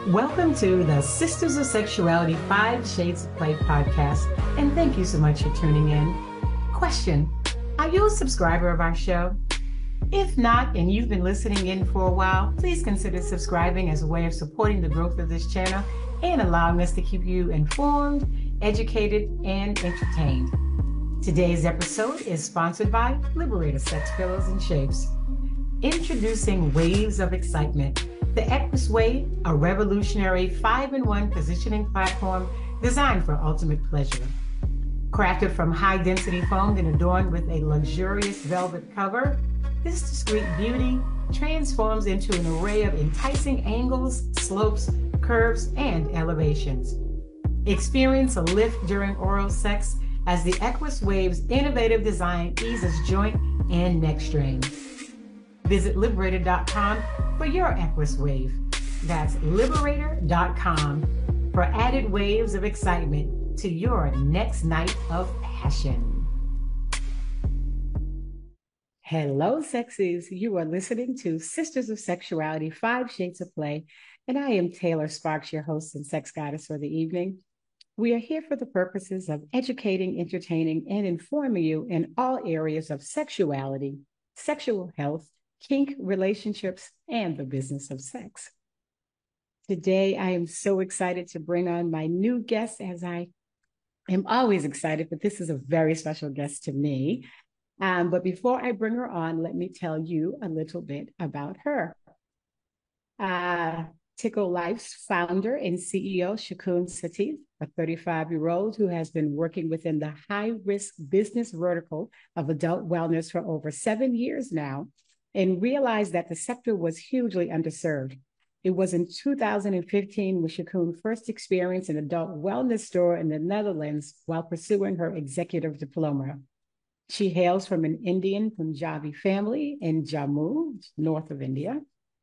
Welcome to the Sisters of Sexuality 5 Shades of Play podcast, and thank you so much for tuning in. Question: are you a subscriber of our show? If not, and you've been listening in for a while, please consider subscribing as a way of supporting the growth of this channel and allowing us to keep you informed, educated, and entertained. Today's episode is sponsored by Liberator Sex Pillows and Shapes. Introducing Waves of Excitement, the Equus Wave, a revolutionary 5-in-1 positioning platform designed for ultimate pleasure. Crafted from high-density foam and adorned with a luxurious velvet cover, this discreet beauty transforms into an array of enticing angles, slopes, curves, and elevations. Experience a lift during oral sex as the Equus Wave's innovative design eases joint and neck strain. Visit Liberator.com for your Equus Wave. That's Liberator.com for added waves of excitement to your next night of passion. Hello, sexies. You are listening to Sisters of Sexuality 5 Shades of Play, and I am Taylor Sparks, your host and sex goddess for the evening. We are here for the purposes of educating, entertaining, and informing you in all areas of sexuality, sexual health, kink, relationships, and the business of sex. Today, I am so excited to bring on my new guest, as I am always excited, but this is a very special guest to me. But before I bring her on, let me tell you a little bit about her. Tickle Life's founder and CEO, Shakun Satif, a 35-year-old who has been working within the high-risk business vertical of adult wellness for over 7 years now, and realized that the sector was hugely underserved. It was in 2015 when Shakun first experienced an adult wellness store in the Netherlands while pursuing her executive diploma. She hails from an Indian Punjabi family in Jammu, north of India.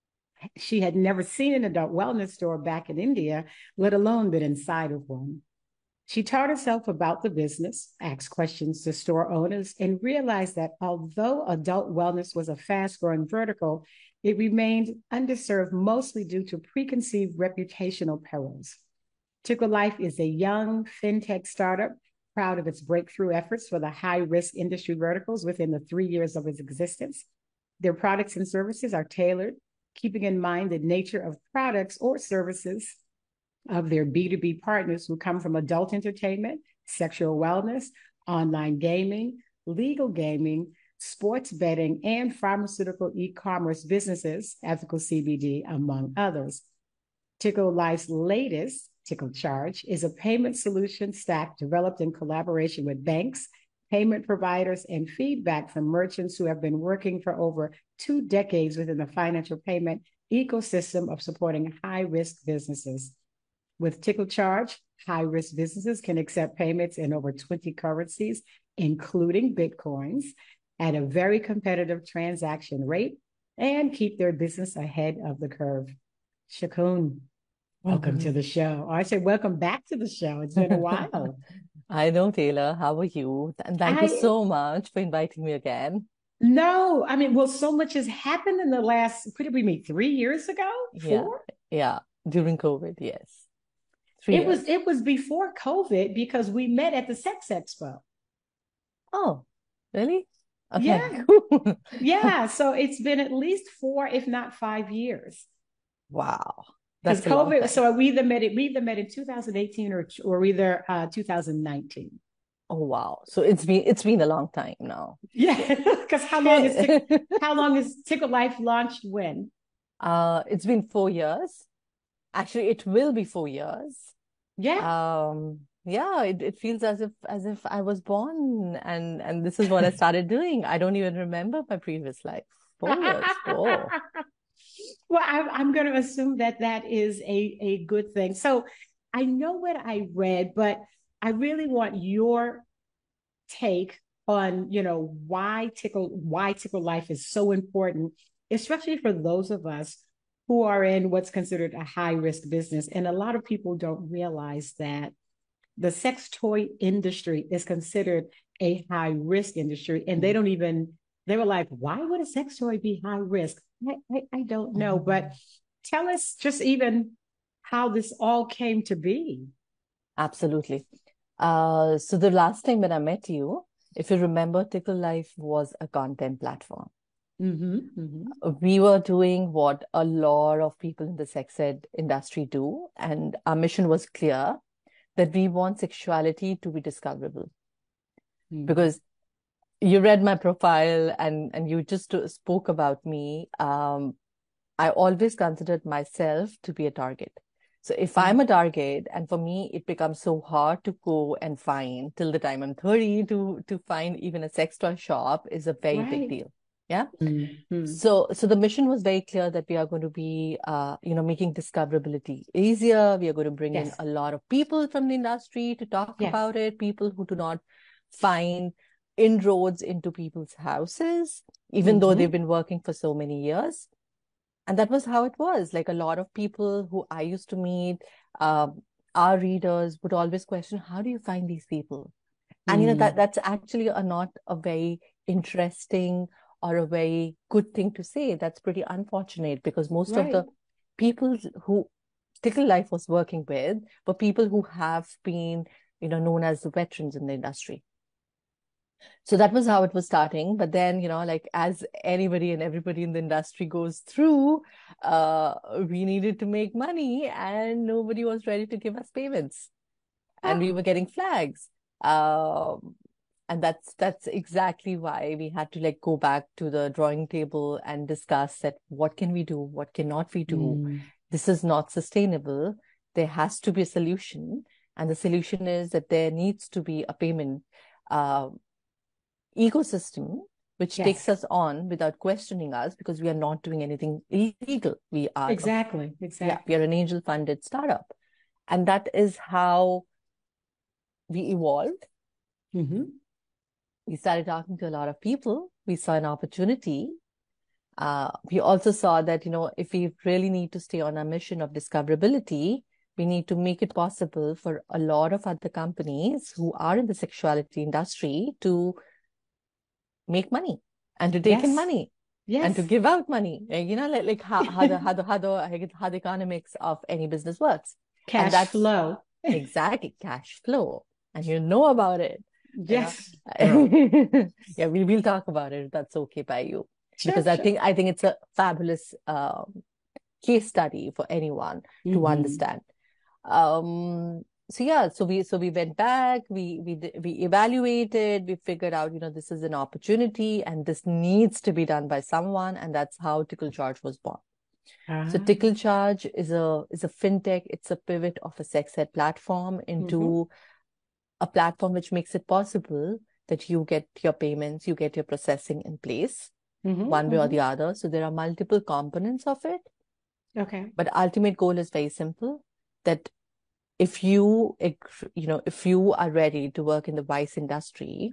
She had never seen an adult wellness store back in India, let alone been inside of one. She taught herself about the business, asked questions to store owners, and realized that although adult wellness was a fast-growing vertical, it remained underserved mostly due to preconceived reputational perils. Tickle Life is a young fintech startup proud of its breakthrough efforts for the high-risk industry verticals within the 3 years of its existence. Their products and services are tailored, keeping in mind the nature of products or services of their B2B partners who come from adult entertainment, sexual wellness, online gaming, legal gaming, sports betting, and pharmaceutical e-commerce businesses, ethical CBD, among others. Tickle Life's latest, Tickle Charge, is a payment solution stack developed in collaboration with banks, payment providers, and feedback from merchants who have been working for over 2 decades within the financial payment ecosystem of supporting high-risk businesses. With Tickle Charge, high-risk businesses can accept payments in over 20 currencies, including Bitcoins, at a very competitive transaction rate and keep their business ahead of the curve. Shakun, welcome to the show. Or I say welcome back to the show. It's been a while. I know, Taylor. How are you? And thank you so much for inviting me again. No, I mean, well, so much has happened in the last, could it be me, 3 years ago? Yeah, 4? yeah. During COVID, yes. 3 It years. was before COVID because we met at the Sex Expo. Oh, really? Okay. Yeah. Yeah. So it's been at least 4, if not 5 years. Wow. Because That's a long COVID, time. so we either met in 2018 or either 2019. Oh, wow. So it's been a long time now. Yeah. Because how long is Tickle Life launched when? It's been 4 years. Actually, it will be 4 years. Yeah. Yeah, it feels as if I was born and this is what I started doing. I don't even remember my previous life. 4 years. Whoa. Well, I'm going to assume that that is a good thing. So I know what I read, but I really want your take on, why Tickle Life is so important, especially for those of us who are in what's considered a high risk business. And a lot of people don't realize that the sex toy industry is considered a high risk industry, and they were like, why would a sex toy be high risk? I don't know, but tell us just even how this all came to be. Absolutely. So the last time when I met you, if you remember, Tickle Life was a content platform. We were doing what a lot of people in the sex ed industry do, and our mission was clear that we want sexuality to be discoverable. Because you read my profile and you just spoke about me. I always considered myself to be a target. So if I'm a target, and for me, it becomes so hard to go and find till the time I'm 30 to find even a sex toy shop is a very big deal. Yeah. So the mission was very clear that we are going to be, making discoverability easier. We are going to bring in a lot of people from the industry to talk about it, people who do not find inroads into people's houses, even though they've been working for so many years. And that was how it was. Like a lot of people who I used to meet, our readers would always question, how do you find these people? And, that's actually not a very interesting or a very good thing to say. That's pretty unfortunate because most of the people who Tickle Life was working with were people who have been, known as the veterans in the industry. So that was how it was starting. But then, like as anybody and everybody in the industry goes through, we needed to make money and nobody was ready to give us payments. And we were getting flags. And that's exactly why we had to go back to the drawing table and discuss that what can we do? What cannot we do? This is not sustainable. There has to be a solution. And the solution is that there needs to be a payment ecosystem which takes us on without questioning us because we are not doing anything illegal. We are exactly. We are an angel funded startup. And that is how we evolved. We started talking to a lot of people. We saw an opportunity. We also saw that, if we really need to stay on our mission of discoverability, we need to make it possible for a lot of other companies who are in the sexuality industry to make money and to take in money and to give out money. Like how the economics of any business works. Cash flow. Exactly, cash flow. And you know about it. Yes. Yeah, we'll talk about it if that's okay by you. Because I think it's a fabulous case study for anyone to understand. So we went back, we evaluated, we figured out, this is an opportunity and this needs to be done by someone, and that's how Tickle Charge was born. So Tickle Charge is a fintech. It's a pivot of a sex ed platform into a platform which makes it possible that you get your payments, you get your processing in place, one way or the other. So there are multiple components of it. Okay. But ultimate goal is very simple, that if you are ready to work in the vice industry,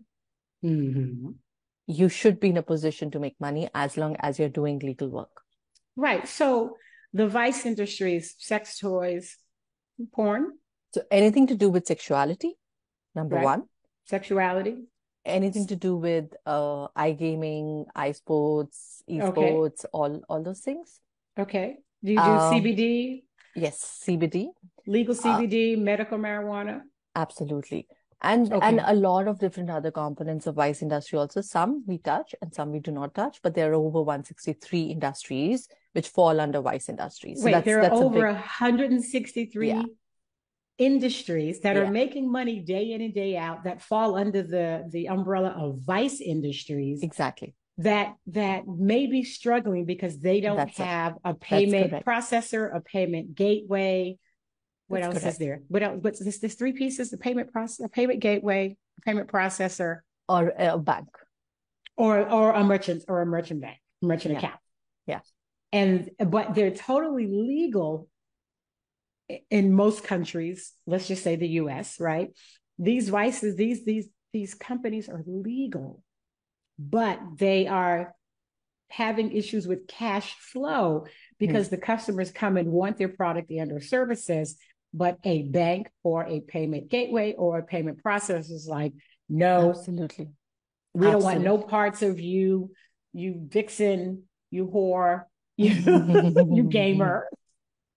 you should be in a position to make money as long as you're doing legal work. Right. So the vice industry is sex toys, porn. So anything to do with sexuality, number one. Sexuality. Anything to do with iGaming, iSports, eSports, all those things. Okay. Do you do CBD? Yes, CBD. Legal CBD, medical marijuana? Absolutely. And a lot of different other components of vice industry also. Some we touch and some we do not touch, but there are over 163 industries which fall under vice industries. So there are over 163 industries that are making money day in and day out that fall under the umbrella of vice industries. Exactly. That may be struggling because they don't have a payment processor, a payment gateway. What else is there? What else? What's this? There's three pieces: the payment process, a payment gateway, a payment processor, or a bank, or a merchant bank, merchant account. Yeah. But they're totally legal in most countries. Let's just say the U.S. Right? These vices, these companies are legal, but they are having issues with cash flow because the customers come and want their product and or services, but a bank or a payment gateway or a payment processor is like, no, absolutely, we don't want no parts of you vixen, you whore, you gamer.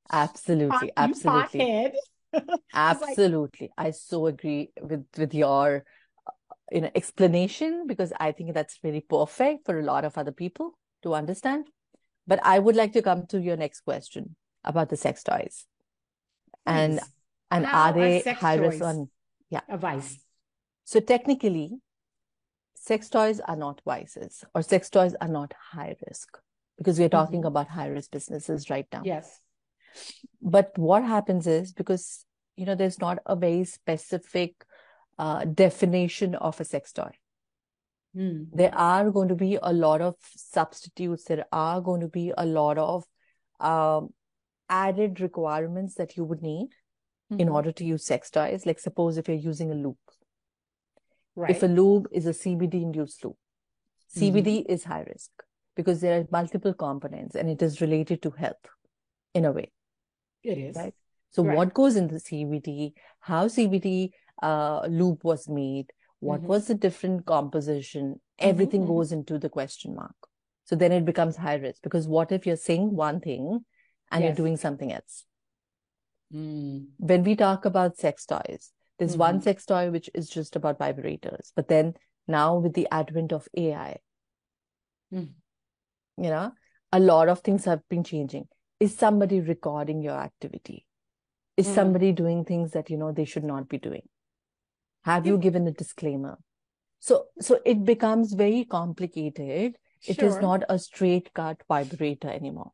Absolutely, You absolutely, pothead. It's like, absolutely. I so agree with your explanation, because I think that's really perfect for a lot of other people to understand. But I would like to come to your next question about the sex toys, and please, are how are they sex high risk toys on? Yeah. a vice? So technically, sex toys are not vices, or sex toys are not high risk, because we're talking Mm-hmm. about high risk businesses right now. Yes. But what happens is, because there's not a very specific definition of a sex toy. Mm. There are going to be a lot of substitutes. There are going to be a lot of um, added requirements that you would need in Mm-hmm. order to use sex toys. Like, suppose if you're using a lube. If a Right. lube is a CBD-induced lube, Mm-hmm. CBD is high risk because there are multiple components and it is related to health in a way, It is. right? So Right. what goes in the CBD, how CBD lube was made, what Mm-hmm. was the different composition, Mm-hmm. everything Mm-hmm. goes into the question mark. So then it becomes high risk, because what if you're saying one thing and you're Yes. doing something else? Mm. When we talk about sex toys, there's one Mm-hmm. sex toy which is just about vibrators. But then now with the advent of AI, Mm. a lot of things have been changing. Is somebody recording your activity? Is Mm. somebody doing things that they should not be doing? Have Yeah, you given a disclaimer? So it becomes very complicated. It is sure. not a straight cut vibrator anymore.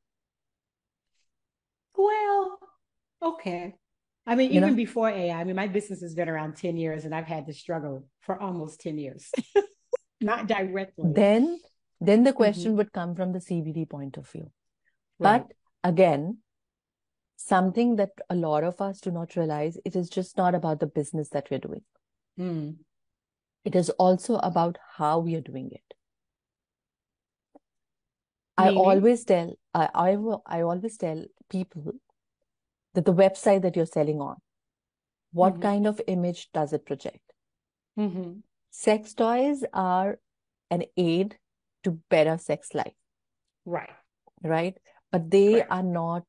Well, okay. I mean, You even know, before AI, I mean, my business has been around 10 years and I've had to struggle for almost 10 years. Not directly. then then the Mm-hmm. question would come from the CBD point of view. Right. But again, something that a lot of us do not realize, it is just not about the business that we're doing. Mm. It is also about how we are doing it. Meaning? I always tell people that the website that you're selling on, what Mm-hmm. kind of image does it project? Mm-hmm. Sex toys are an aid to better sex life, Right. right? But they Correct. are not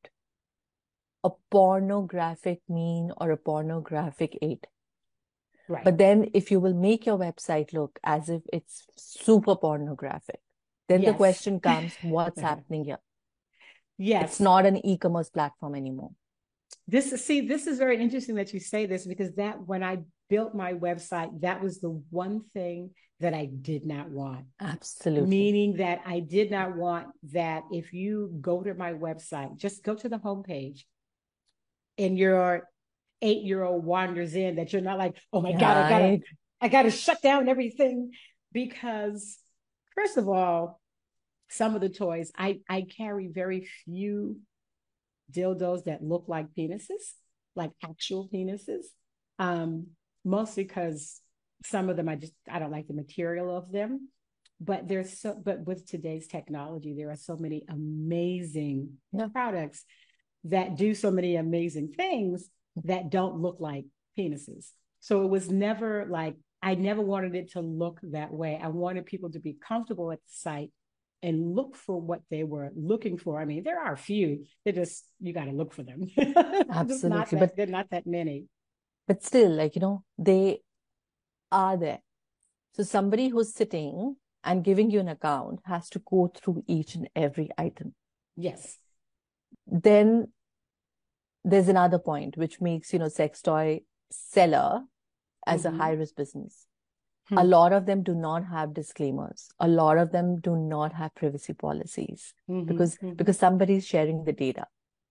a pornographic mean or a pornographic aid. Right. But then if you will make your website look as if it's super pornographic, then the Yes. question comes, what's happening here? It's Yes. not an e-commerce platform anymore. This is very interesting that you say this because that when I built my website, that was the one thing that I did not want. Absolutely. Meaning that I did not want that if you go to my website, just go to the homepage and your 8-year-old wanders in, that you're not like, oh my God, Right. I gotta shut down everything. Because first of all, some of the toys, I carry very few dildos that look like penises, like actual penises. Um, Mostly because some of them I don't like the material of them. But with today's technology, there are so many amazing Yeah. products that do so many amazing things that don't look like penises. So it was never like I never wanted it to look that way. I wanted people to be comfortable at the site and look for what they were looking for. I mean, there are a few. They're just you got to look for them. Just not Absolutely. that they're not that many. But still, like, they are there. So somebody who's sitting and giving you an account has to go through each and every item. Yes. Then there's another point which makes, sex toy seller as a high Mm-hmm. risk business. A Hmm. lot of them do not have disclaimers. A lot of them do not have privacy policies, Mm-hmm. because Mm-hmm. because somebody's sharing the data.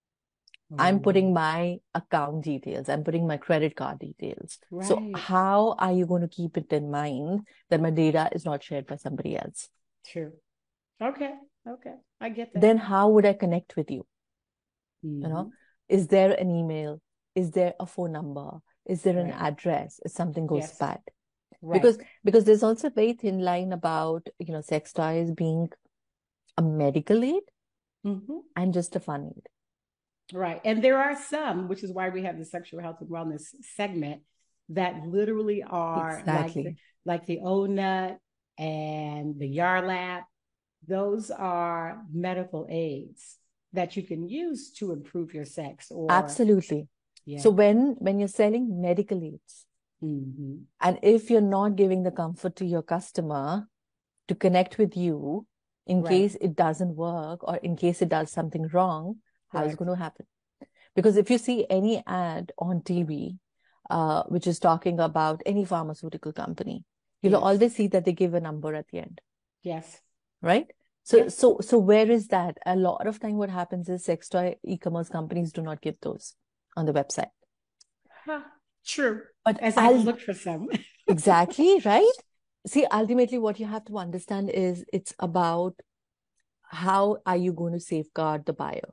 I'm Oh, putting my account details, I'm putting my credit card details. So right. how are you going to keep it in mind that my data is not shared by somebody else? True. Okay. Okay. I get that. Then how would I connect with you? Mm-hmm. Is there an email? Is there a phone number? Is there an Right. address if something goes Yes. bad? Right. Because there's also a very thin line about sex toys being a medical aid Mm-hmm. and just a fun aid. Right. And there are some, which is why we have the sexual health and wellness segment, that literally are Exactly. like the O Nut and the Yarlap. Those are medical aids. that you can use to improve your sex or absolutely. Yeah. So when you're selling medical aids, and if you're not giving the comfort to your customer to connect with you in case it doesn't work or in case it does something wrong, how's it going to happen? Because if you see any ad on TV, which is talking about any pharmaceutical company, you'll always see that they give a number at the end. Yes. Right? So where is that? A lot of time what happens is sex toy e-commerce companies do not give those on the website. True. But as I look for some. Exactly, right? See, ultimately what you have to understand is it's about how are you going to safeguard the buyer?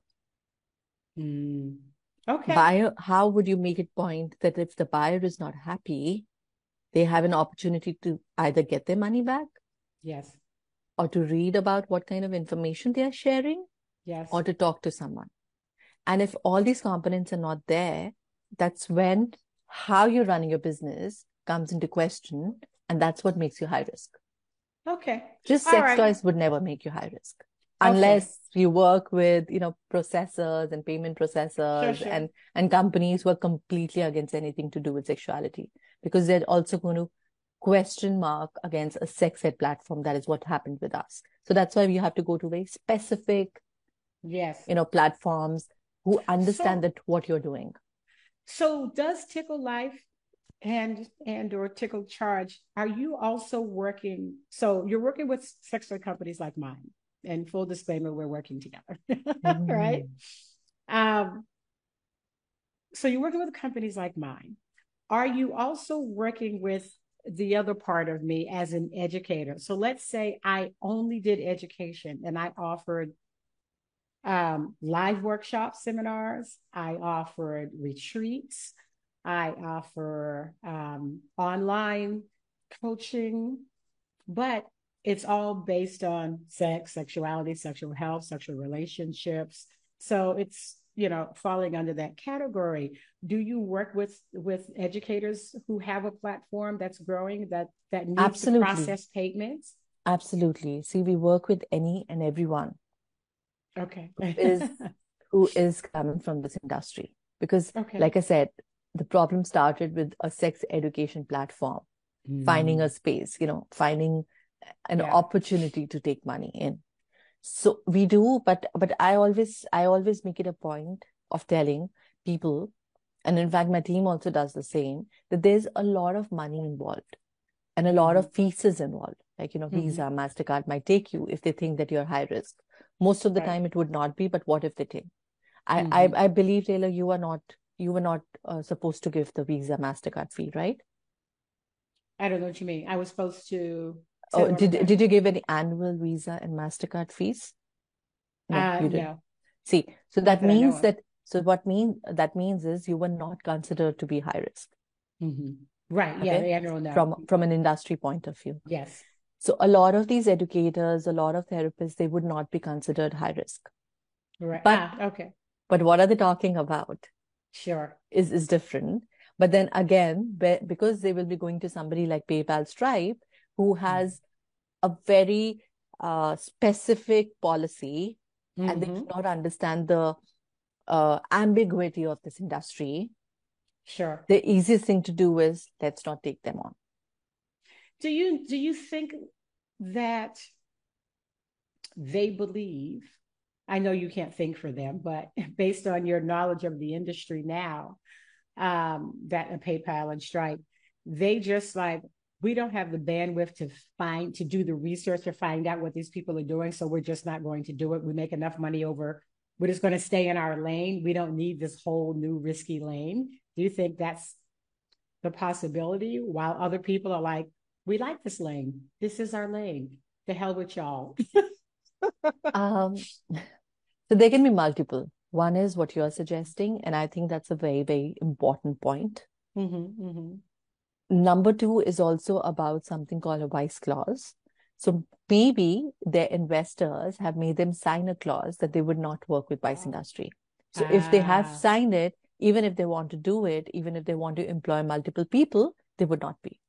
Okay. Buyer, how would you make it point that if the buyer is not happy, they have an opportunity to either get their money back? Yes. Or to read about what kind of information they are sharing? Yes. Or to talk to someone. And if all these components are not there, that's when how you're running your business comes into question. And that's what makes you high risk. Okay. Just sex toys would never make you high risk. Unless you work with, processors and payment processors and companies who are completely against anything to do with sexuality. Because they're also going to question mark against a sex ed platform. That is what happened with us. So that's why we have to go to very specific, platforms who understand that what you're doing. So does Tickle Life and or Tickle Charge, are you also working? So you're working with sex toy companies like mine, and full disclaimer, we're working together, right? So you're working with companies like mine. Are you also working with the other part of me as an educator? So let's say I only did education and I offered live workshop seminars. I offered retreats. I offer online coaching, but it's all based on sex, sexuality, sexual health, sexual relationships. So it's, falling under that category. Do you work with educators who have a platform that's growing that needs to process payments? Absolutely. See, we work with any and everyone. Okay. who is coming from this industry. Because like I said, the problem started with a sex education platform, finding a space, finding an opportunity to take money in. So we do, but I always make it a point of telling people, and in fact, my team also does the same, that there's a lot of money involved and a lot of fees involved. Like, Visa, MasterCard might take you if they think that you're high risk. Most of the time it would not be, but what if they take? I believe, Taylor, you were not supposed to give the Visa, MasterCard fee, right? I don't know what you mean. I was supposed to. Oh, did you give any annual Visa and MasterCard fees? No, you didn't. No. See, so that means that that means is you were not considered to be high risk. Right. Okay? Yeah. The annual no. From an industry point of view. Yes. So a lot of these educators, a lot of therapists, they would not be considered high risk. Right. But what are they talking about? Sure. Is different. But then again, because they will be going to somebody like PayPal, Stripe, who has a very specific policy, and they do not understand the ambiguity of this industry. Sure. The easiest thing to do is let's not take them on. Do you think that they believe, I know you can't think for them, but based on your knowledge of the industry now, that PayPal and Stripe, they just like, we don't have the bandwidth to do the research to find out what these people are doing. So we're just not going to do it. We make enough money we're just going to stay in our lane. We don't need this whole new risky lane. Do you think that's the possibility? While other people are like, we like this lane. This is our lane. The hell with y'all. So there can be multiple. One is what you're suggesting, and I think that's a very, very important point. Number two is also about something called a wise clause. So maybe their investors have made them sign a clause that they would not work with Vice industry. So if they have signed it, even if they want to do it, even if they want to employ multiple people, they would not be.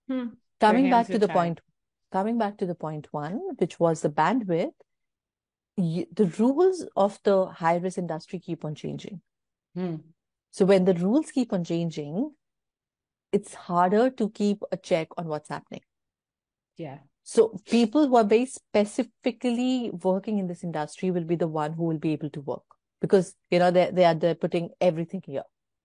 Coming back to the point one, which was the bandwidth, the rules of the high risk industry keep on changing. Hmm. So when the rules keep on changing, it's harder to keep a check on what's happening. Yeah. So people who are very specifically working in this industry will be the one who will be able to work, because they're putting everything here.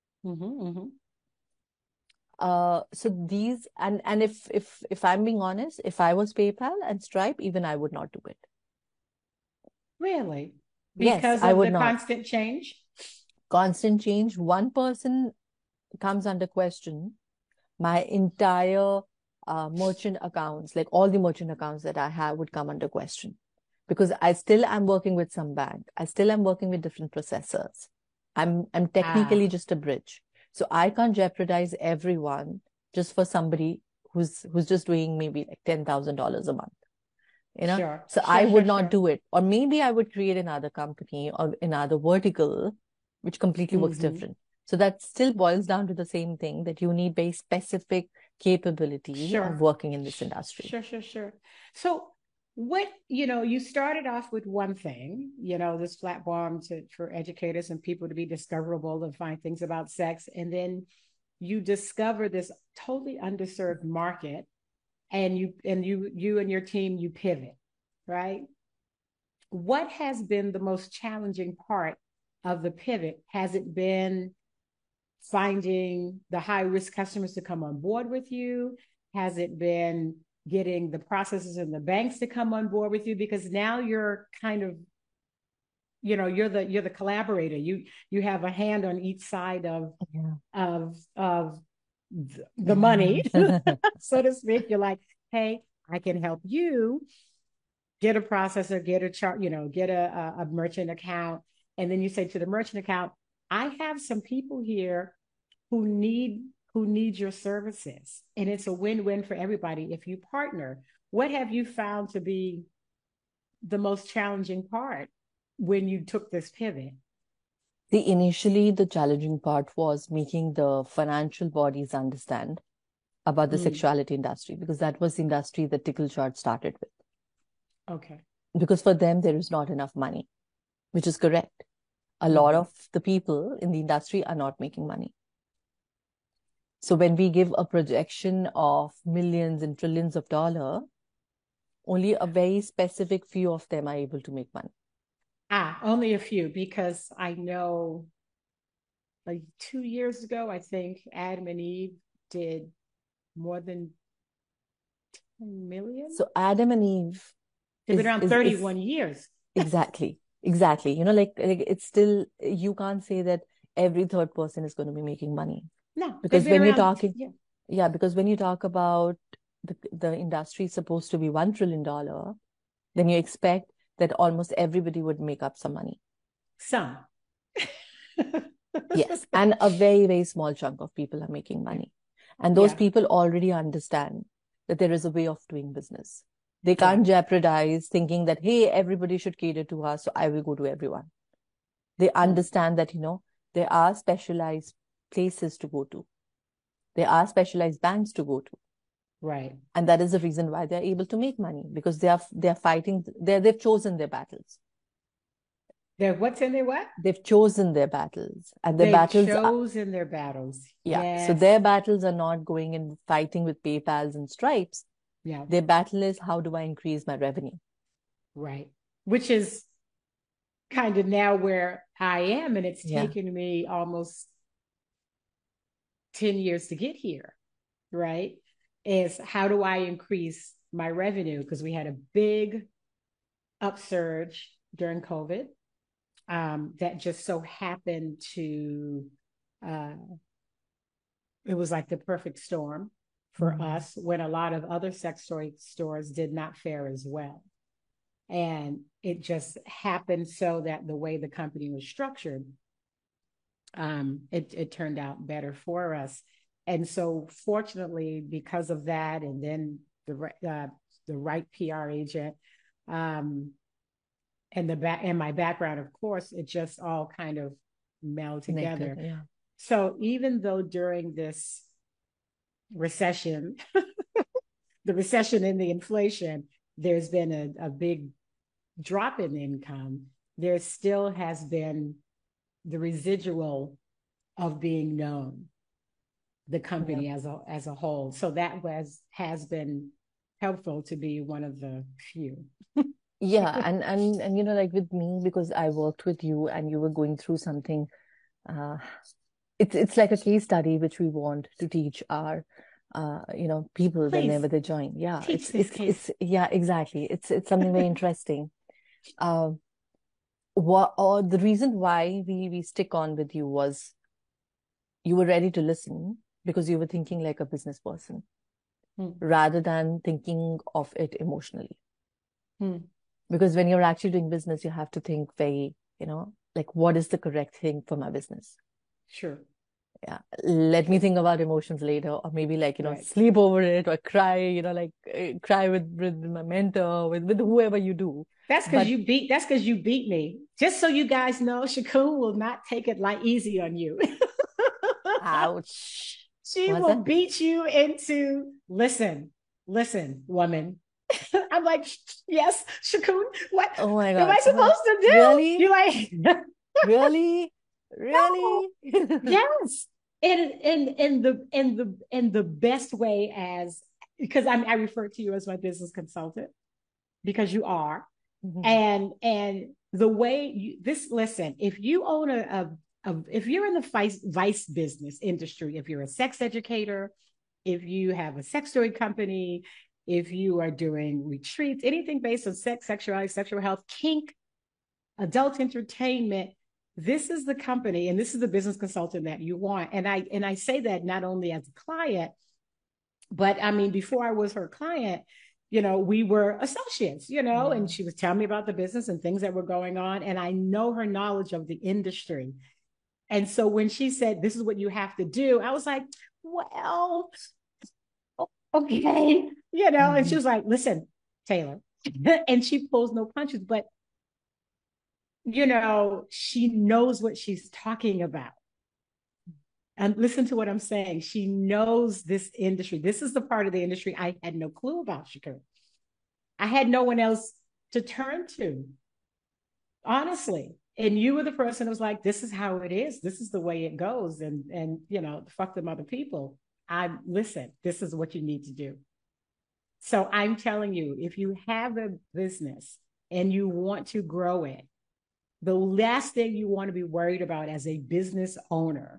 So these and if I'm being honest, if I was PayPal and Stripe, even I would not do it. Really? Yes, Because I of would the not. constant change? Constant change. One person comes under question, my entire merchant accounts, like all the merchant accounts that I have, would come under question, because I still am working with some bank. I still am working with different processors. I'm technically just a bridge. So I can't jeopardize everyone just for somebody who's just doing maybe like $10,000 a month. Sure. So I would not do it. Or maybe I would create another company or another vertical which completely works different. So that still boils down to the same thing, that you need very specific capability of working in this industry. Sure. So what, you started off with one thing, this platform for educators and people to be discoverable and find things about sex. And then you discover this totally underserved market, and you and your team, you pivot, right? What has been the most challenging part of the pivot? Has it been finding the high risk customers to come on board with you? Has it been getting the processors and the banks to come on board with you? Because now you're kind of, you're the collaborator. You have a hand on each side of the money, so to speak. You're like, hey, I can help you get a processor, get a chart, get a merchant account. And then you say to the merchant account, I have some people here who need your services. And it's a win-win for everybody if you partner. What have you found to be the most challenging part when you took this pivot? Initially, the challenging part was making the financial bodies understand about the sexuality industry, because that was the industry that Tickle.Chart started with. Okay. Because for them, there is not enough money, which is correct. A lot of the people in the industry are not making money. So when we give a projection of millions and trillions of dollars, only a very specific few of them are able to make money. Only a few, because I know like 2 years ago, I think Adam and Eve did more than 10 million. So Adam and Eve, they've been around 31 years. Exactly. Like it's still, you can't say that every third person is going to be making money. No, because when you're talking, because when you talk about the industry is supposed to be $1 trillion, then you expect that almost everybody would make up some money. Some. Yes. And a very, very small chunk of people are making money. And those people already understand that there is a way of doing business. They can't jeopardize thinking that, hey, everybody should cater to us, so I will go to everyone. They understand that, there are specialized places to go to. There are specialized banks to go to. Right. And that is the reason why they're able to make money, because they're fighting, they've chosen their battles. What's in their what? They've chosen their battles. And they've chosen their battles. Yeah. Yes. So their battles are not going and fighting with PayPals and Stripes. Yeah. Their battle is, how do I increase my revenue? Right. Which is kind of now where I am. And it's taken me almost 10 years to get here. Right. Is how do I increase my revenue? Because we had a big upsurge during COVID. That just so happened to, it was like the perfect storm for us, when a lot of other sex toy stores did not fare as well. And it just happened so that the way the company was structured, it turned out better for us. And so fortunately, because of that, and then the right PR agent, and my background, of course, it just all kind of melded together. Yeah. So even though during this recession, the recession and the inflation, there's been a big drop in income, there still has been the residual of being known, the company as a whole. So that has been helpful to be one of the few. Yeah, and like with me, because I worked with you and you were going through something, uh, it's like a case study which we want to teach our people Please whenever they join. Yeah, teach this case. it's yeah, exactly. It's something very interesting. Um, what or the reason why we stick on with you was you were ready to listen because you were thinking like a business person rather than thinking of it emotionally. Because when you're actually doing business, you have to think very, like what is the correct thing for my business? Sure. Yeah. Let me think about emotions later, or maybe like, Right. sleep over it or cry, like cry with my mentor, with whoever you do. That's because you beat me. Just so you guys know, Shakun will not take it like easy on you. Ouch. She will beat you into listen, woman. I'm like, yes, Shakun, what oh my God. am I supposed to do? Really? You're like, really? No. Yes. In the best way, as because I refer to you as my business consultant because you are. And the way listen, if you own if you're in the vice business industry, if you're a sex educator, if you have a sex toy company, if you are doing retreats, anything based on sex, sexuality, sexual health, kink, adult entertainment, this is the company and this is the business consultant that you want. And I say that not only as a client, but I mean, before I was her client, we were associates, and she was telling me about the business and things that were going on. And I know her knowledge of the industry. And so when she said, this is what you have to do, I was like, well, okay, and she was like, listen, Taylor, and she pulls no punches, but she knows what she's talking about. And listen to what I'm saying. She knows this industry. This is the part of the industry I had no clue about, Shakur. I had no one else to turn to, honestly. And you were the person who was like, this is how it is. This is the way it goes. And fuck them other people. Listen, this is what you need to do. So I'm telling you, if you have a business and you want to grow it, the last thing you want to be worried about as a business owner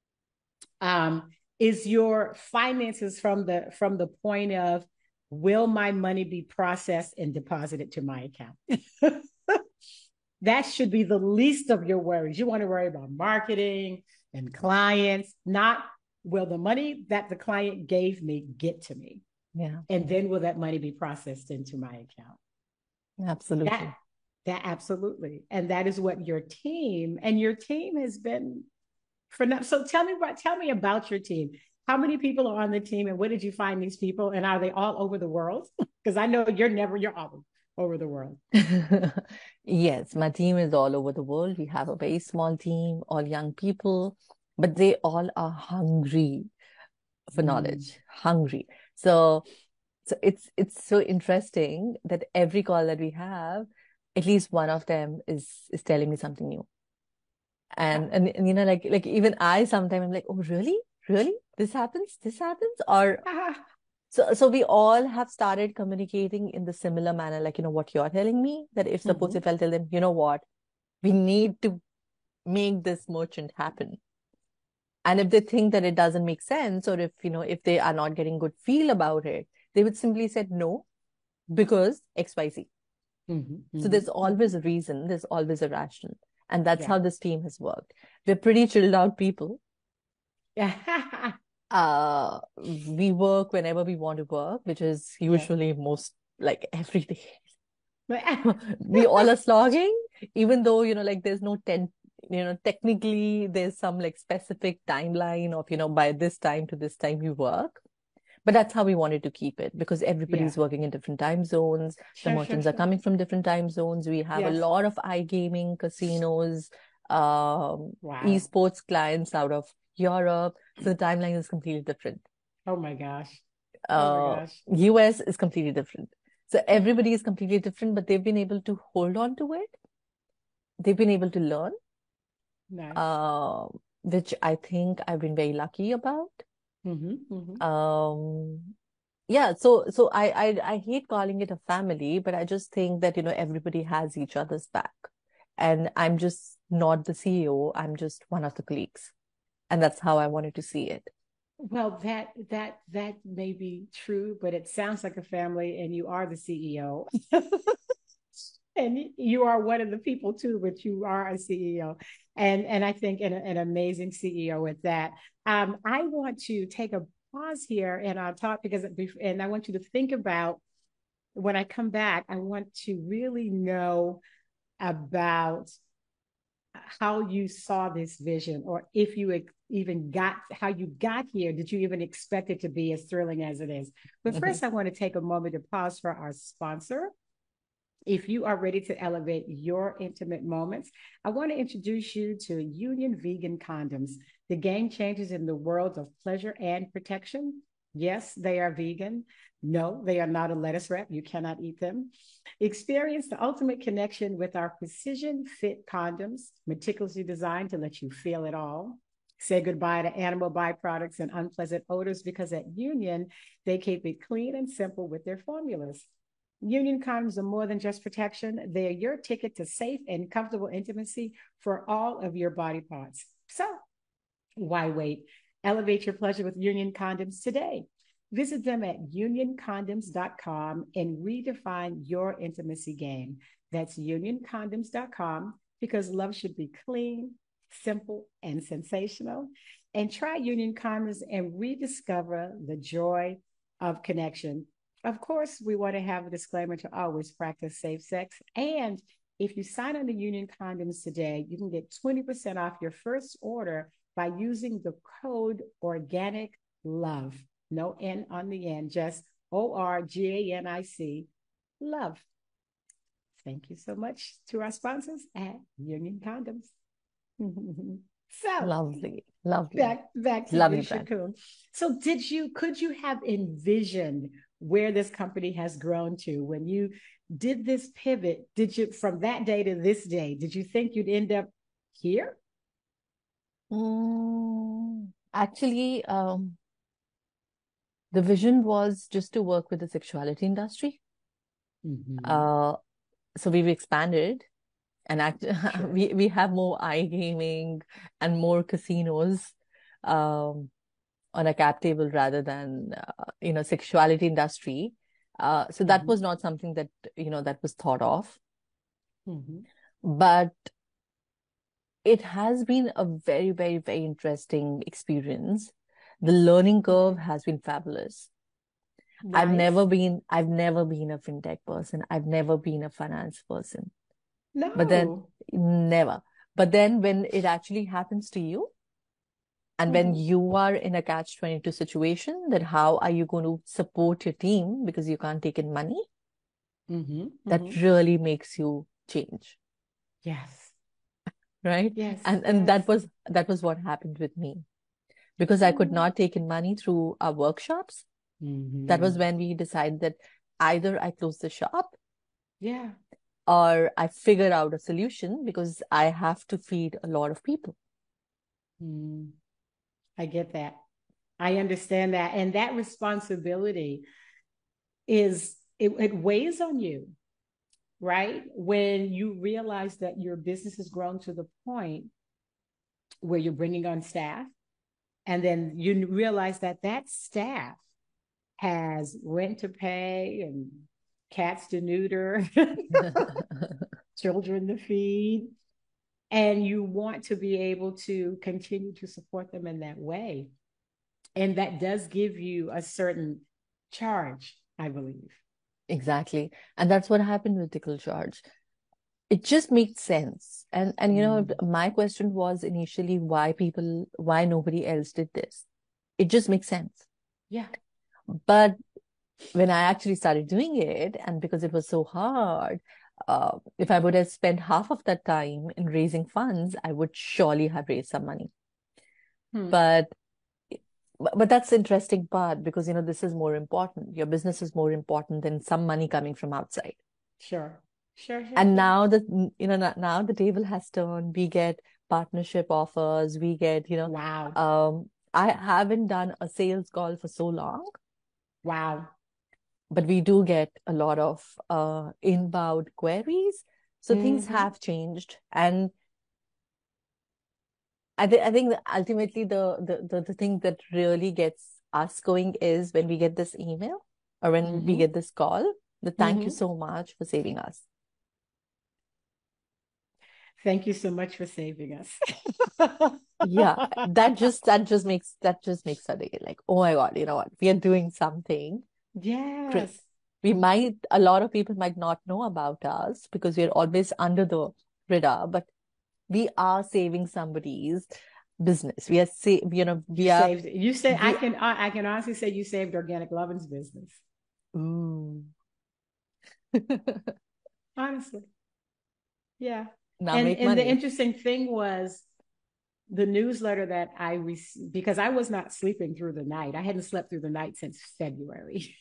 is your finances from the point of, will my money be processed and deposited to my account? That should be the least of your worries. You want to worry about marketing and clients, not will the money that the client gave me get to me? Yeah. And then will that money be processed into my account? Absolutely. That absolutely. And that is what your team has been for now. So tell me about your team. How many people are on the team and where did you find these people? And are they all over the world? Because I know you're all over the world. Yes, my team is all over the world. We have a very small team, all young people, but they all are hungry for knowledge, hungry. So it's so interesting that every call that we have, at least one of them is telling me something new. And like even I sometimes I'm like, oh really? Really? This happens? Or so we all have started communicating in the similar manner, like what you're telling me, that if suppose if I'll tell them, you know what, we need to make this merchant happen. And if they think that it doesn't make sense, or if they are not getting good feel about it, they would simply say no, because XYZ. So there's always a reason, there's always a rationale. And that's how this team has worked. We're pretty chilled out people. We work whenever we want to work, which is usually most like every day. We all are slogging, even though, like there's no technically there's some like specific timeline of, by this time to this time you work. But that's how we wanted to keep it, because everybody's working in different time zones. The merchants are coming from different time zones. We have a lot of iGaming casinos, esports clients out of Europe. So the timeline is completely different. Oh my gosh. US is completely different. So everybody is completely different, but they've been able to hold on to it. They've been able to learn, Nice. which I think I've been very lucky about. Mm-hmm, mm-hmm. Yeah, so I hate calling it a family, but I just think that, everybody has each other's back. And I'm just not the CEO, I'm just one of the colleagues. And that's how I wanted to see it. Well, that may be true, but it sounds like a family, and you are the CEO. And you are one of the people too, but you are a CEO, and I think an amazing CEO with that. I want to take a pause here and I'll talk because and I want you to think about when I come back. I want to really know about how you saw this vision, or if you even got how you got here. Did you even expect it to be as thrilling as it is? But first, I want to take a moment to pause for our sponsor. If you are ready to elevate your intimate moments, I want to introduce you to Union Vegan Condoms, the game changers in the world of pleasure and protection. Yes, they are vegan. No, they are not a lettuce wrap. You cannot eat them. Experience the ultimate connection with our precision fit condoms, meticulously designed to let you feel it all. Say goodbye to animal byproducts and unpleasant odors, because at Union, they keep it clean and simple with their formulas. Union condoms are more than just protection. They are your ticket to safe and comfortable intimacy for all of your body parts. So why wait? Elevate your pleasure with Union condoms today. Visit them at unioncondoms.com and redefine your intimacy game. That's unioncondoms.com, because love should be clean, simple, and sensational. And try Union condoms and rediscover the joy of connection. Of course, we want to have a disclaimer to always practice safe sex. And if you sign on to Union condoms today, you can get 20% off your first order by using the code Organic Love. No N on the end, just ORGANIC Love. Thank you so much to our sponsors at Union Condoms. So Lovely, lovely, back to you, lovely brand. Shakun. So could you have envisioned where this company has grown to when you did this pivot? Did you, from that day to this day, did you think you'd end up here? Actually, the vision was just to work with the sexuality industry. Mm-hmm. So we've expanded, and Sure. we have more iGaming and more casinos on a cap table rather than sexuality industry. So that Mm-hmm. was not something that that was thought of, Mm-hmm. but it has been a very, very, very interesting experience. The learning curve Okay. has been fabulous. Nice. I've never been a fintech person. I've never been a finance person. But then No. never. But then when it actually happens to you, and when Mm-hmm. you are in a catch-22 situation, that how are you going to support your team because you can't take in money? Mm-hmm. Mm-hmm. That really makes you change, Yes. right? Yes. And Yes. that was what happened with me. Because I could Oh. not take in money through our workshops. That was Mm-hmm. when we decided that either I close the shop Yeah. or I figure out a solution, because I have to feed a lot of people. Mm. I get that. I understand that. And that responsibility it weighs on you, right? When you realize that your business has grown to the point where you're bringing on staff, and then you realize that that staff has rent to pay and cats to neuter, children to feed, and you want to be able to continue to support them in that way. And that does give you a certain charge, I believe. Exactly. And that's what happened with Tickle Charge. It just made sense. And Mm. my question was initially why nobody else did this. It just makes sense. Yeah. But when I actually started doing it, and because it was so hard, if I would have spent half of that time in raising funds, I would surely have raised some money. Hmm. But but that's the interesting part because, this is more important. Your business is more important than some money coming from outside. Sure. Sure, sure, And sure. now the table has turned. We get partnership offers. We get, Wow. I haven't done a sales call for so long, Wow. but we do get a lot of inbound queries. So things Mm-hmm. have changed. And I think that ultimately the thing that really gets us going is when we get this email or when we Mm-hmm. get this call, the thank you Mm-hmm. so much for saving us. Thank you so much for saving us. Yeah, that just makes our day. Like, oh my God, you know what? We are doing something great. Yes. A lot of people might not know about us because we're always under the radar, but we are saving somebody's business. We are You saved it. You say we I can honestly say you saved Organic Lovin's business. ooh. Honestly. Yeah. Now And make the money. interesting thing was the newsletter that I received, because I was not sleeping through the night. I hadn't slept through the night since February.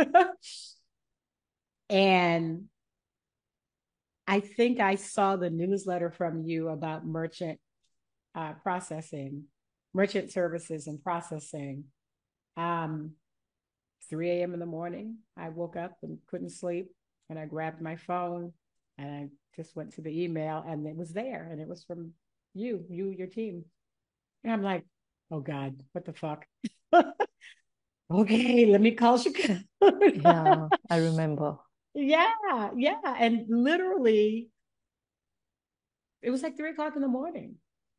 And I think I saw the newsletter from you about processing, merchant services and processing. Um, 3 a.m. in the morning, I woke up and couldn't sleep, and I grabbed my phone and I just went to the email, and it was there, and it was from your team. And I'm like, oh God, what the fuck? Okay, let me call Chicago. Yeah, I remember. Yeah, yeah. And literally, it was like 3 o'clock in the morning.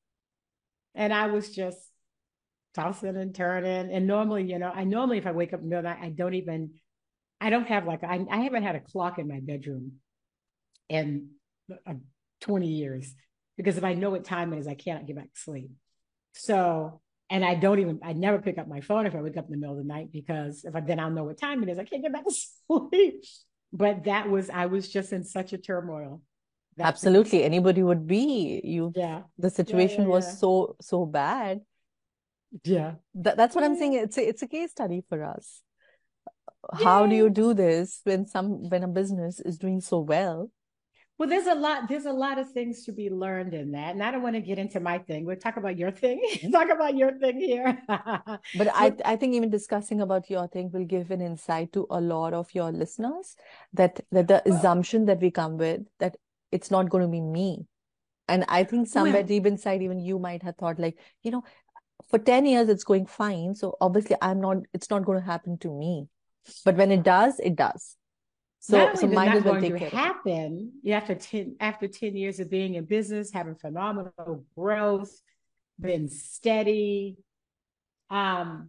And I was just tossing and turning. And normally, if I wake up in the middle of the night, I don't have like, I haven't had a clock in my bedroom in 20 years because if I know what time it is, I cannot get back to sleep. So, and I never pick up my phone if I wake up in the middle of the night because then I'll know what time it is. I can't get back to sleep. But I was just in such a turmoil that Absolutely. Anybody would be. yeah, The yeah, yeah, situation was yeah, so bad. yeah, That's what yeah, I'm yeah. saying. It's a case study for us. How do you Yay. do this when a business is doing so well? Well, there's a lot of things to be learned in that. And I don't want to get into my thing. We'll talk about your thing. Talk about your thing here. But But I think even discussing about your thing will give an insight to a lot of your listeners that the assumption that we come with that it's not going to be me. And I think somewhere well, deep inside, even you might have thought like, for 10 years it's going fine. So obviously it's not going to happen to me. But when it does, it does. not So only is it might as not well going take to care of it. happen, after 10 years of being in business, having phenomenal growth, been steady. Um,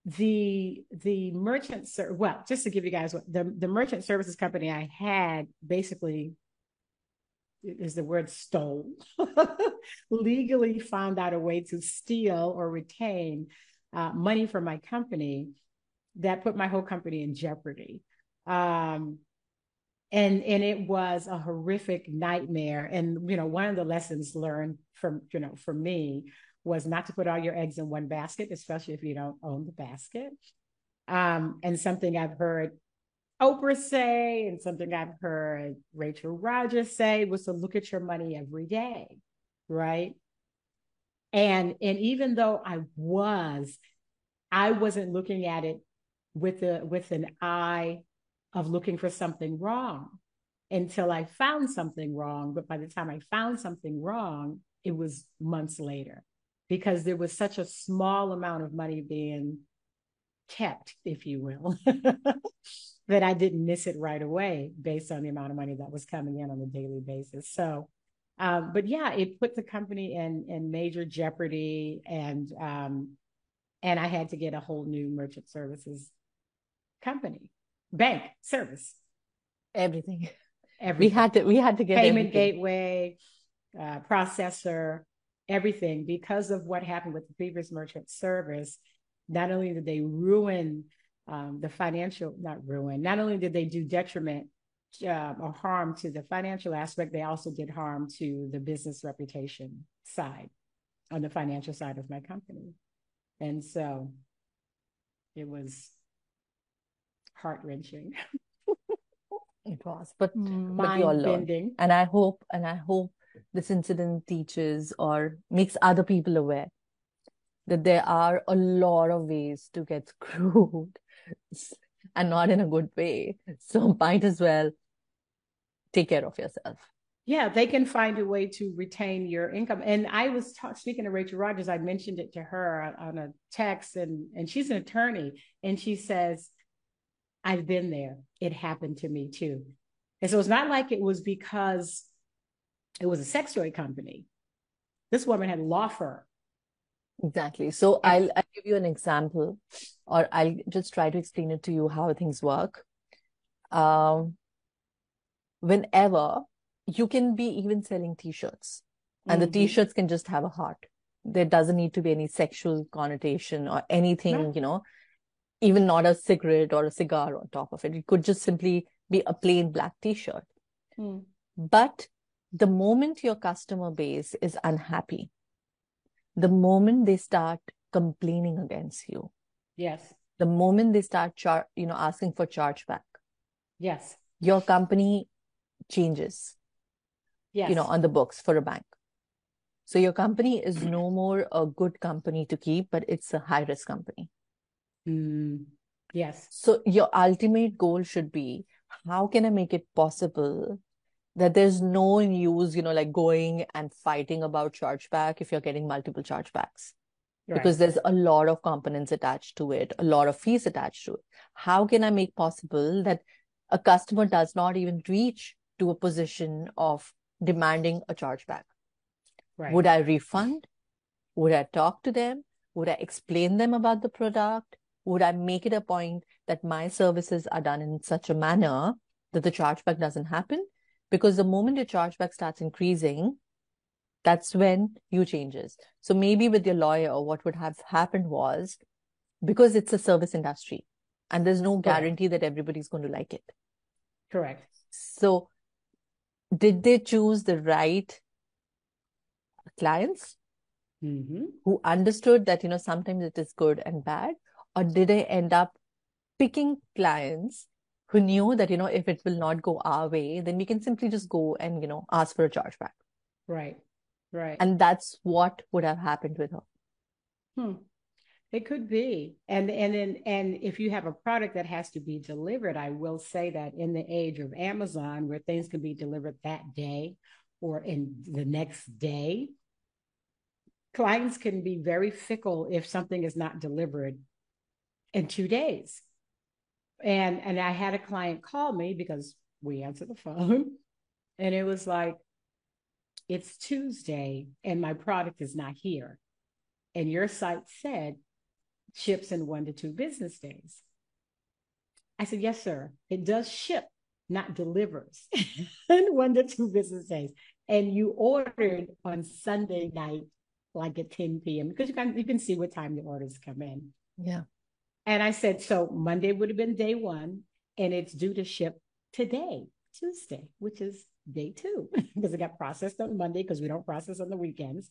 the well, just to give you guys what the merchant services company I had basically is the word stole, legally found out a way to steal or retain money from my company that put my whole company in jeopardy. Um, and it was a horrific nightmare. And one of the lessons learned for me was not to put all your eggs in one basket, especially if you don't own the basket. And something I've heard Oprah say, and something I've heard Rachel Rogers say was to look at your money every day, right? And even though I wasn't looking at it with an eye of looking for something wrong until I found something wrong. But by the time I found something wrong, it was months later because there was such a small amount of money being kept, if you will, that I didn't miss it right away based on the amount of money that was coming in on a daily basis. So, but yeah, it put the company in major jeopardy, and I had to get a whole new merchant services company, bank service, Everything. everything, We had to get payment everything. gateway, processor, everything because of what happened with the previous merchant service. Not only did they ruin the financial, not ruin, not only did they do detriment or harm to the financial aspect, they also did harm to the business reputation side on the financial side of my company. And so It was heart-wrenching. It was, but you all learned. Mind-bending. And I hope this incident teaches or makes other people aware that there are a lot of ways to get screwed and not in a good way. So might as well take care of yourself. Yeah, they can find a way to retain your income. And I was speaking to Rachel Rogers. I mentioned it to her on a text, and she's an attorney. And she says, I've been there. It happened to me too. And so it's not like it was because it was a sex toy company. This woman had a law firm. Exactly. So I'll give you an example, or I'll just try to explain it to you how things work. Whenever you can be even selling t-shirts, and the t-shirts can just have a heart. There doesn't need to be any sexual connotation or anything, even not a cigarette or a cigar on top of it. It could just simply be a plain black t-shirt. But the moment your customer base is unhappy, the moment they start complaining against you, yes, the moment they start asking for chargeback, yes, your company changes, yes, on the books for a bank. So your company is no more a good company to keep, but it's a high risk company. Yes. So your ultimate goal should be, how can I make it possible that there's no use, like going and fighting about chargeback if you're getting multiple chargebacks? Right. Because there's a lot of components attached to it, a lot of fees attached to it. How can I make possible that a customer does not even reach to a position of demanding a chargeback? Right. Would I refund? Would I talk to them? Would I explain them about the product? Would I make it a point that my services are done in such a manner that the chargeback doesn't happen? Because the moment your chargeback starts increasing, that's when you changes. So maybe with your lawyer, what would have happened was, because it's a service industry and there's no guarantee that everybody's going to like it. Correct. So did they choose the right clients who understood that, sometimes it is good and bad? Or did they end up picking clients who knew that, if it will not go our way, then we can simply just go and, ask for a chargeback. Right. Right. And that's what would have happened with her. It could be. And if you have a product that has to be delivered, I will say that in the age of Amazon, where things can be delivered that day or in the next day, clients can be very fickle if something is not delivered in 2 days. And I had a client call me because we answered the phone, and it was like, it's Tuesday and my product is not here. And your site said ships in 1 to 2 business days. I said, yes, sir. It does ship, not delivers in 1 to 2 business days. And you ordered on Sunday night, like at 10 p.m. because you can see what time the orders come in. Yeah. And I said, so Monday would have been day 1, and it's due to ship today, Tuesday, which is day 2, because it got processed on Monday because we don't process on the weekends.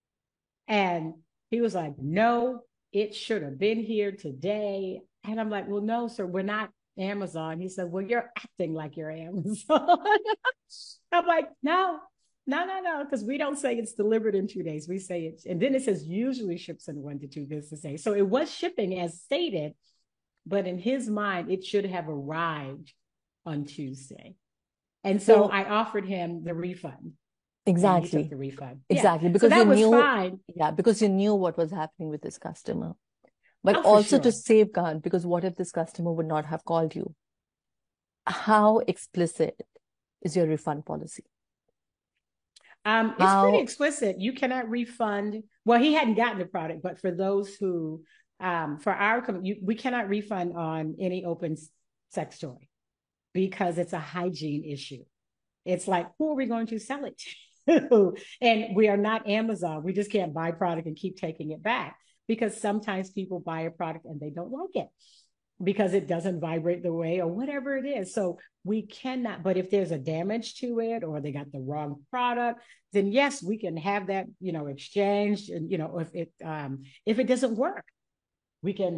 And he was like, no, it should have been here today. And I'm like, well, no, sir, we're not Amazon. He said, well, you're acting like you're Amazon. I'm like, no, because we don't say it's delivered in 2 days. We say it's, and then it says usually ships in 1 to 2 business days. So it was shipping as stated, but in his mind, it should have arrived on Tuesday. And so I offered him the refund. Exactly. He took the refund. Exactly. Yeah. Because so that was fine. Yeah, because you knew what was happening with this customer. But also to safeguard, because what if this customer would not have called you? How explicit is your refund policy? It's pretty explicit. You cannot refund. Well, he hadn't gotten the product, but for those who, for our company, we cannot refund on any open sex toy because it's a hygiene issue. It's like, who are we going to sell it to? And we are not Amazon. We just can't buy product and keep taking it back, because sometimes people buy a product and they don't like it because it doesn't vibrate the way or whatever it is. So we cannot, but if there's a damage to it or they got the wrong product, then yes, we can have that, exchanged. And, if it doesn't work, we can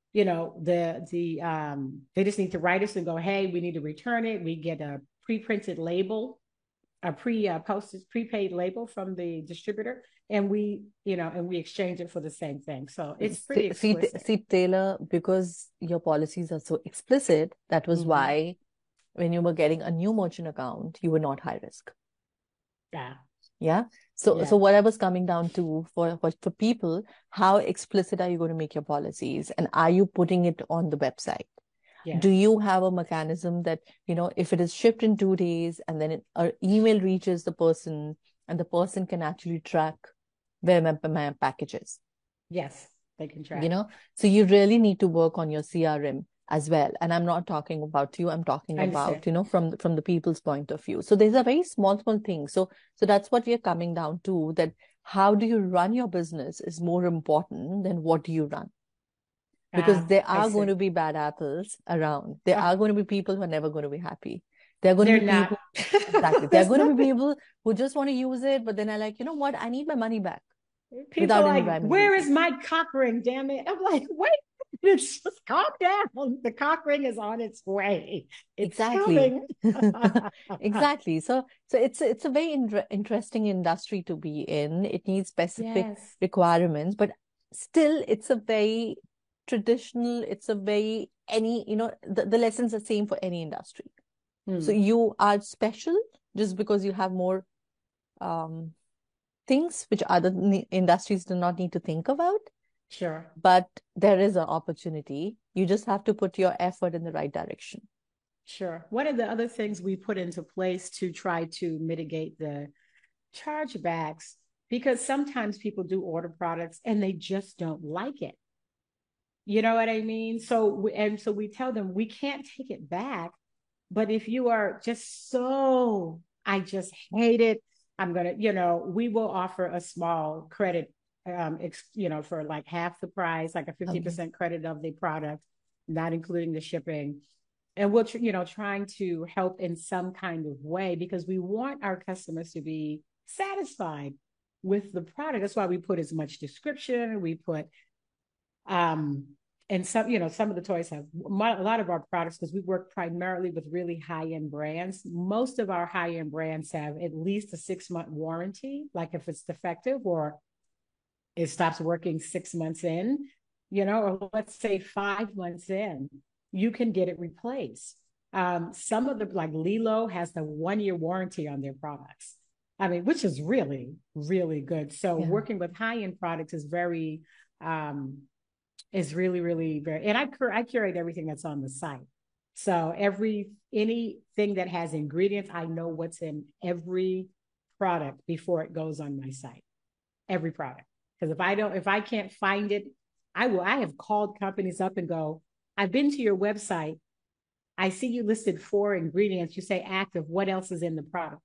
they just need to write us and go, hey, we need to return it. We get a pre-printed label, a posted prepaid label from the distributor, and we exchange it for the same thing. So it's pretty explicit. See, Taylor, because your policies are so explicit, that was why when you were getting a new merchant account, you were not high risk. Yeah. So whatever's coming down to for people, how explicit are you going to make your policies, and are you putting it on the website? Yes. Do you have a mechanism that, if it is shipped in 2 days and then an email reaches the person and the person can actually track where my package is? Yes, they can track. So you really need to work on your CRM as well. And I'm not talking about you. I'm talking about, from the people's point of view. So there's a very small thing. So that's what we are coming down to, that how do you run your business is more important than what do you run. Because there are going to be bad apples around. There are going to be people who are never going to be happy. There are going to be people, exactly. There are going to be people who just want to use it, but then are like, you know what? I need my money back. People are like, where is my cock ring? Damn it! I'm like, wait. Just calm down. The cock ring is on its way. It's exactly. Exactly. So it's a very interesting industry to be in. It needs specific requirements, but still it's a very traditional. It's a very the lessons are same for any industry. So you are special just because you have more things which other industries do not need to think about. Sure. But there is an opportunity. You just have to put your effort in the right direction. Sure. One of the other things we put into place to try to mitigate the chargebacks, because sometimes people do order products and they just don't like it. You know what I mean? So we tell them we can't take it back. But if you are just I just hate it, I'm going to, we will offer a small credit for like half the price, like a 50% credit of the product, not including the shipping. And we'll, trying to help in some kind of way, because we want our customers to be satisfied with the product. That's why we put as much description. We put, and some of the toys have a lot of our products, because we work primarily with really high-end brands. Most of our high-end brands have at least a 6-month warranty, like if it's defective or it stops working 6 months in, or let's say 5 months in, you can get it replaced. Some of like Lilo has the 1-year warranty on their products. I mean, which is really, really good. So working with high-end products is really, really very, and I curate everything that's on the site. So anything that has ingredients, I know what's in every product before it goes on my site. Every product. Because if I can't find it, I have called companies up and go, I've been to your website. I see you listed 4 ingredients. You say active. What else is in the product?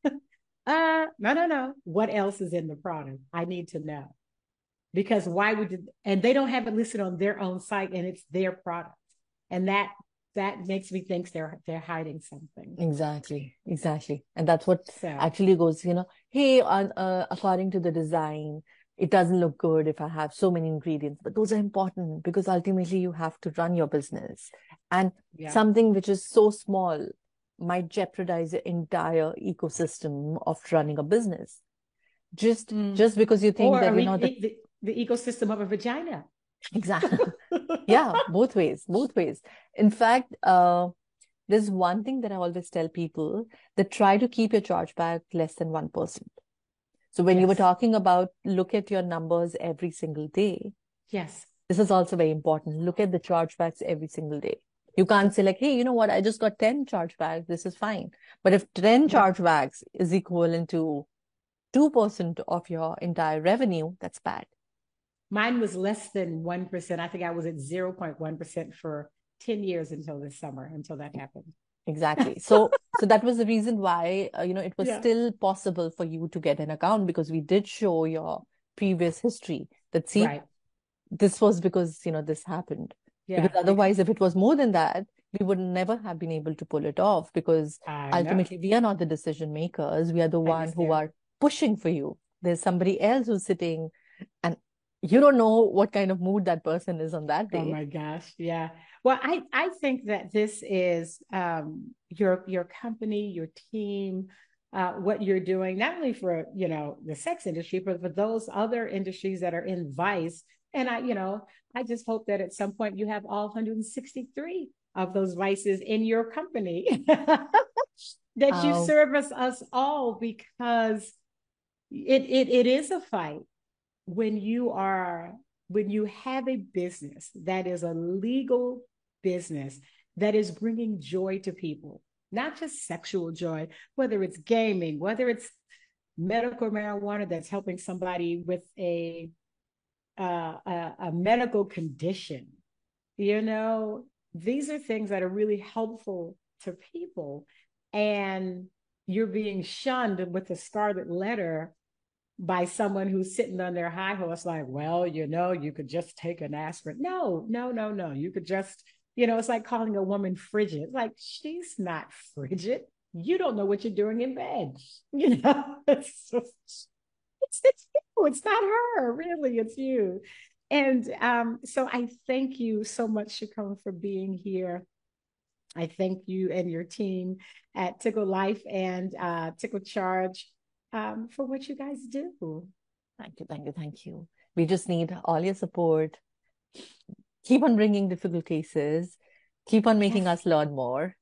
No. What else is in the product? I need to know. Because and they don't have it listed on their own site, and it's their product. And that makes me think they're hiding something. Exactly. And that's what actually goes, hey, according to the design, it doesn't look good if I have so many ingredients, but those are important because ultimately you have to run your business. And something which is so small might jeopardize the entire ecosystem of running a business. Just because you think that, the ecosystem of a vagina. Exactly. Yeah, both ways. In fact, there's one thing that I always tell people, that try to keep your chargeback less than 1%. So when you were talking about look at your numbers every single day. Yes. This is also very important. Look at the chargebacks every single day. You can't say like, hey, you know what? I just got 10 chargebacks. This is fine. But if 10 chargebacks is equivalent to 2% of your entire revenue, that's bad. Mine was less than 1%. I think I was at 0.1% for 10 years until this summer, until that happened. Exactly. So that was the reason why, it was still possible for you to get an account, because we did show your previous history that, this was because, this happened. Yeah, because otherwise, if it was more than that, we would never have been able to pull it off, because ultimately we are not the decision makers. We are the ones who are pushing for you. There's somebody else who's sitting and you don't know what kind of mood that person is on that day. Oh my gosh. Yeah. Well, I think that this is your company, your team, what you're doing, not only for, the sex industry, but for those other industries that are in vice. And I just hope that at some point you have all 163 of those vices in your company that you service us all, because it is a fight when you have a business that is a legal business that is bringing joy to people, not just sexual joy, whether it's gaming, whether it's medical marijuana that's helping somebody with a medical condition. These are things that are really helpful to people, and you're being shunned with a scarlet letter by someone who's sitting on their high horse, like, well, you could just take an aspirin. No. You could just, it's like calling a woman frigid. Like, she's not frigid. You don't know what you're doing in bed. It's you. It's not her, really. It's you. And so I thank you so much, Chacon, for being here. I thank you and your team at Tickle Life and Tickle Charge for what you guys do. Thank you. We just need all your support. Keep on bringing difficult cases. Keep on making us learn more.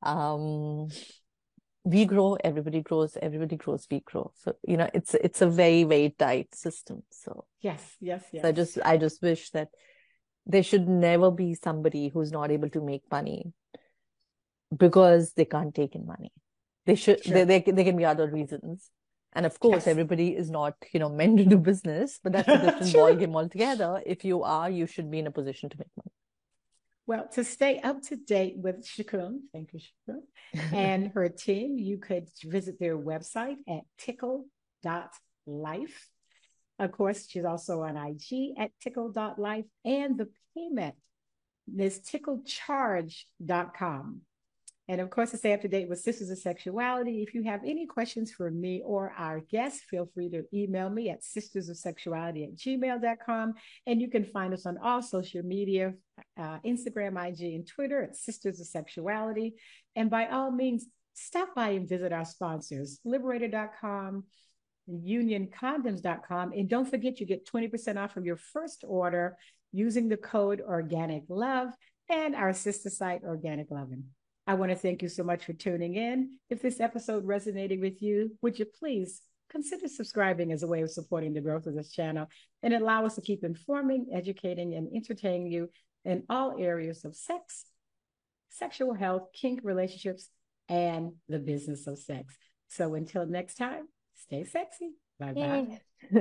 We grow, everybody grows, we grow. So, it's a very, very tight system. So yes. So I just wish that there should never be somebody who's not able to make money because they can't take in money. They should, sure. There can be other reasons. And of course, everybody is not, meant to do business, but that's a different ballgame altogether. If you are, you should be in a position to make money. Well, to stay up to date with Chacon, thank you, Chacon, and her team, you could visit their website at tickle.life. Of course, she's also on IG at tickle.life, and the payment is ticklecharge.com. And of course, to stay up to date with Sisters of Sexuality, if you have any questions for me or our guests, feel free to email me at sistersofsexuality@gmail.com. And you can find us on all social media, Instagram, IG, and Twitter at Sisters of Sexuality. And by all means, stop by and visit our sponsors, Liberator.com, UnionCondoms.com. And don't forget, you get 20% off of your first order using the code Organic Love, and our sister site, Organic Lovin'. I want to thank you so much for tuning in. If this episode resonated with you, would you please consider subscribing as a way of supporting the growth of this channel and allow us to keep informing, educating, and entertaining you in all areas of sex, sexual health, kink, relationships, and the business of sex. So until next time, stay sexy. Bye-bye.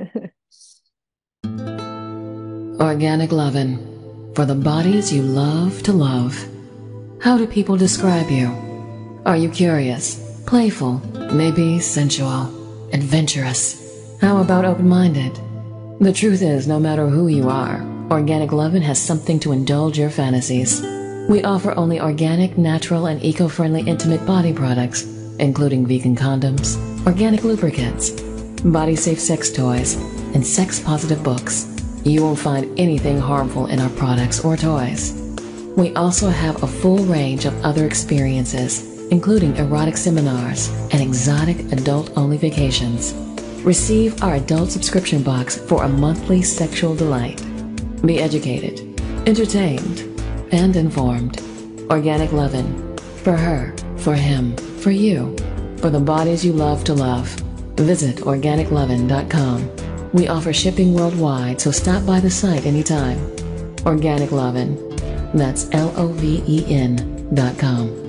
Organic Lovin', for the bodies you love to love. How do people describe you? Are you curious, playful, maybe sensual, adventurous? How about open-minded? The truth is, no matter who you are, Organic Lovin' has something to indulge your fantasies. We offer only organic, natural, and eco-friendly intimate body products, including vegan condoms, organic lubricants, body-safe sex toys, and sex-positive books. You won't find anything harmful in our products or toys. We also have a full range of other experiences, including erotic seminars and exotic adult-only vacations. Receive our adult subscription box for a monthly sexual delight. Be educated, entertained, and informed. Organic Lovin', for her, for him, for you, for the bodies you love to love. Visit organiclovin.com. We offer shipping worldwide, so stop by the site anytime. Organic Lovin'. That's LOVEN.com.